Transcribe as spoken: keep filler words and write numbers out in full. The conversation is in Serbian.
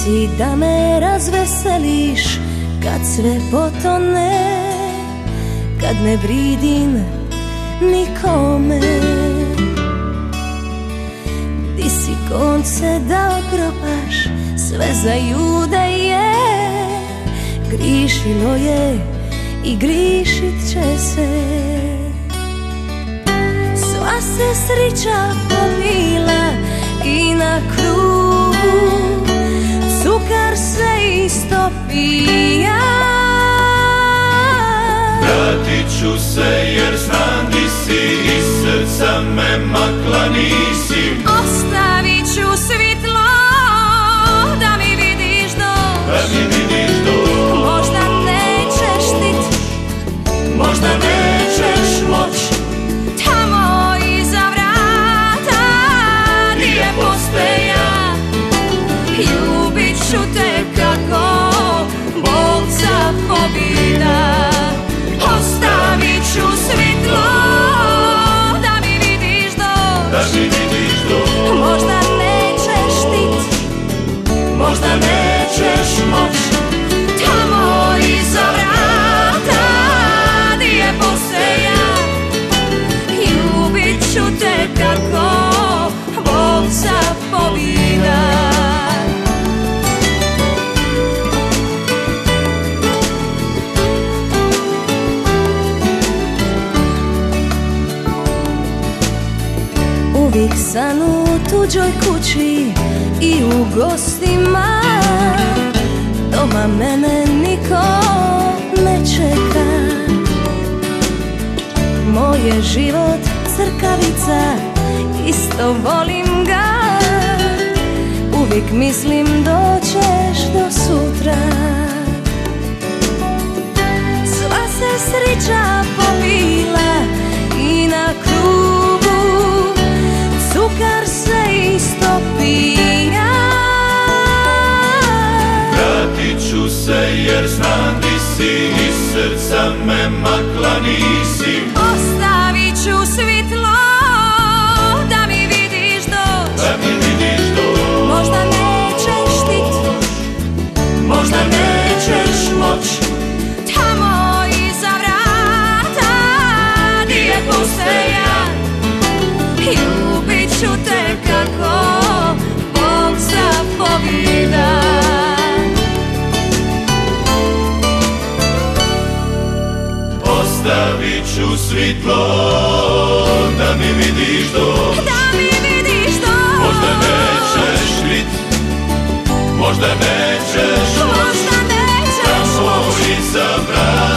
si da me razveseliš kad sve potone, kad ne vridim nikome. Di si konce da opropaš, sve za jude je, grišilo je i grišit će se. Sva se srića popila i na krugu, cukar se isto pija. Vratit ću se jer znam di si, iz srca me makla nisi. Ostavit ću svitlo da mi vidiš doć, da mi vidiš doć. Možda nećeš štit, možda nećeš moć. Tamo iza vrata gdje je posteja, ljubit ću te kako Bog zapovida. Ostavit ću svitlo da mi vidiš doć, da mi vidiš doć. Možda nećeš štit, možda nećeš moć. Tamo iza vrata gdje je posteja, ljubit ću te kako Bog zapovida. Uvijek san u tuđoj kući i u gostima, doma mene niko ne čeka. Moj je život crkavica, isto volim ga, uvijek mislim doćeš do sutra. Sva se srića popila i na krugu, cukar se isto pija. Vratit ću se jer znam di si, iz srca me makla nisi. Ostavit ću svitlo da mi vidiš doć, da mi vidiš doć. Možda nećeš štit, možda nećeš moć. Tamo iza vrata gdje je posteja, ljubit ću te kako Bog zapovida. Ostavit ću svitlo da mi vidiš doć, da mi vidiš doć. Možda nećeš štit, možda nećeš moć. Možda nećeš moć. Tamo iza vrata